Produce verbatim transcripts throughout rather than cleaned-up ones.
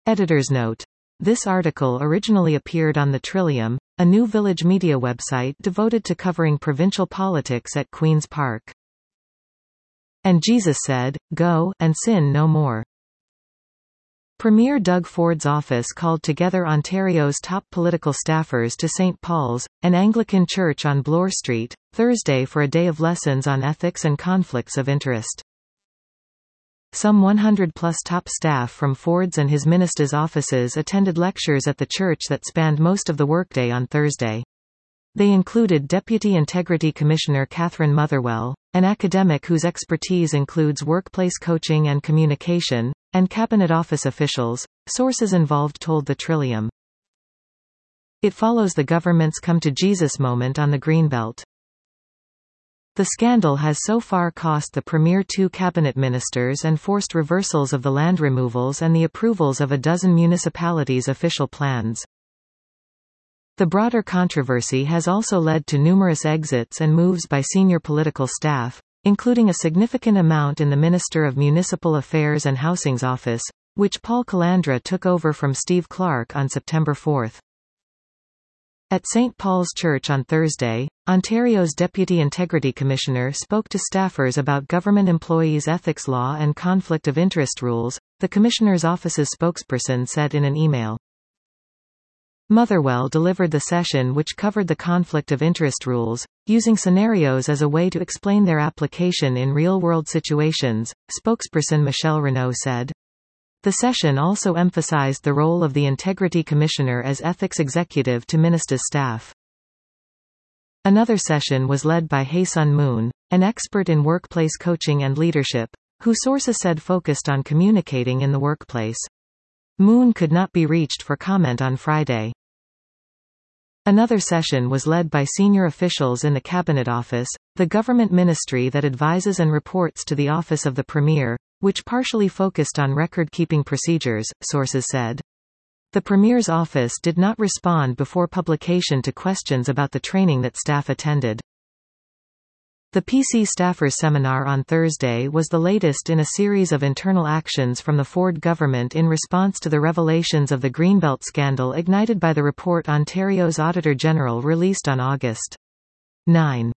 Editor's note. This article originally appeared on the Trillium, a new village media website devoted to covering provincial politics at Queen's Park. And Jesus said, "Go, and sin no more." Premier Doug Ford's office called together Ontario's top political staffers to Saint Paul's, an Anglican church on Bloor Street, Thursday for a day of lessons on ethics and conflicts of interest. Some one hundred plus top staff from Ford's and his minister's offices attended lectures at the church that spanned most of the workday on Thursday. They included Deputy Integrity Commissioner Catherine Motherwell, an academic whose expertise includes workplace coaching and communication, and Cabinet Office officials, sources involved told the Trillium. It follows the government's Come to Jesus moment on the Greenbelt. The scandal has so far cost the Premier two cabinet ministers and forced reversals of the land removals and the approvals of a dozen municipalities' official plans. The broader controversy has also led to numerous exits and moves by senior political staff, including a significant amount in the Minister of Municipal Affairs and Housing's office, which Paul Calandra took over from Steve Clark on September fourth. At Saint Paul's Church on Thursday, Ontario's Deputy Integrity Commissioner spoke to staffers about government employees' ethics law and conflict of interest rules, the Commissioner's office's spokesperson said in an email. Motherwell delivered the session which covered the conflict of interest rules, using scenarios as a way to explain their application in real-world situations, spokesperson Michelle Renaud said. The session also emphasized the role of the Integrity Commissioner as ethics executive to minister's staff. Another session was led by Hae-Sun Moon, an expert in workplace coaching and leadership, who sources said focused on communicating in the workplace. Moon could not be reached for comment on Friday. Another session was led by senior officials in the Cabinet Office, the government ministry that advises and reports to the Office of the Premier, which partially focused on record-keeping procedures, sources said. The Premier's office did not respond before publication to questions about the training that staff attended. The P C Staffers Seminar on Thursday was the latest in a series of internal actions from the Ford government in response to the revelations of the Greenbelt scandal ignited by the report Ontario's Auditor General released on August ninth.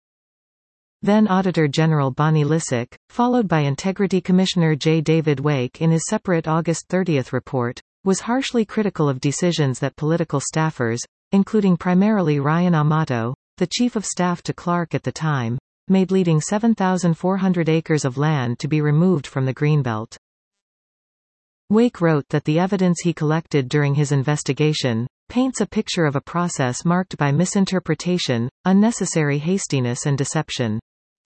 Then Auditor General Bonnie Lysyk, followed by Integrity Commissioner J. David Wake in his separate August thirtieth report, was harshly critical of decisions that political staffers, including primarily Ryan Amato, the Chief of Staff to Clark at the time, made, leading seven thousand four hundred acres of land to be removed from the Greenbelt. Wake wrote that the evidence he collected during his investigation paints a picture of a process marked by misinterpretation, unnecessary hastiness and deception.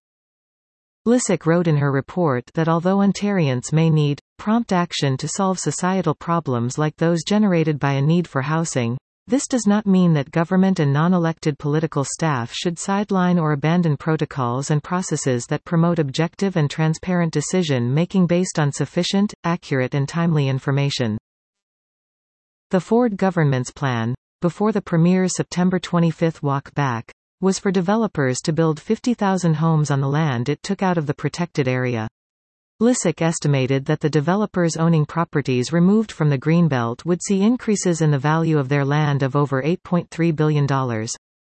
Lysyk wrote in her report that although Ontarians may need prompt action to solve societal problems like those generated by a need for housing, this does not mean that government and non-elected political staff should sideline or abandon protocols and processes that promote objective and transparent decision-making based on sufficient, accurate and timely information. The Ford government's plan, before the Premier's September twenty-fifth walk back, was for developers to build fifty thousand homes on the land it took out of the protected area. Lysyk estimated that the developers owning properties removed from the Greenbelt would see increases in the value of their land of over eight point three billion dollars.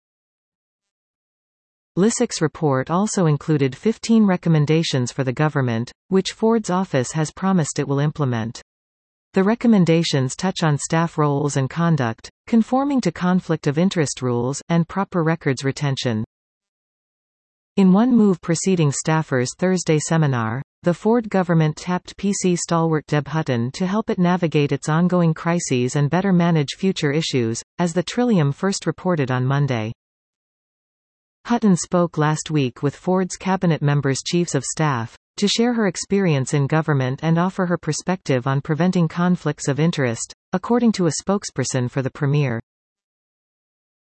Lysyk's report also included fifteen recommendations for the government, which Ford's office has promised it will implement. The recommendations touch on staff roles and conduct, conforming to conflict of interest rules, and proper records retention. In one move preceding staffers' Thursday seminar, the Ford government tapped P C stalwart Deb Hutton to help it navigate its ongoing crises and better manage future issues, as the Trillium first reported on Monday. Hutton spoke last week with Ford's cabinet members' chiefs of staff, to share her experience in government and offer her perspective on preventing conflicts of interest, according to a spokesperson for the Premier.